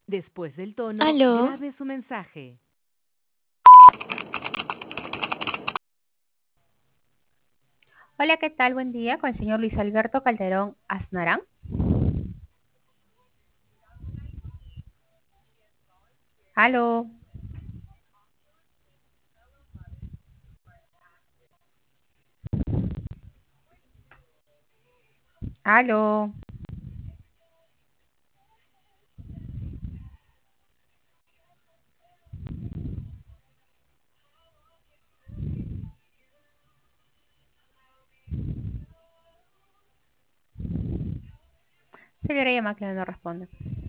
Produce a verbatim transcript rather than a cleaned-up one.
Después del tono, Aló, grabe su mensaje. Hola, ¿qué tal? Buen día con el señor Luis Alberto Calderón Aznarán. Aló, aló. Señora llama que no responde.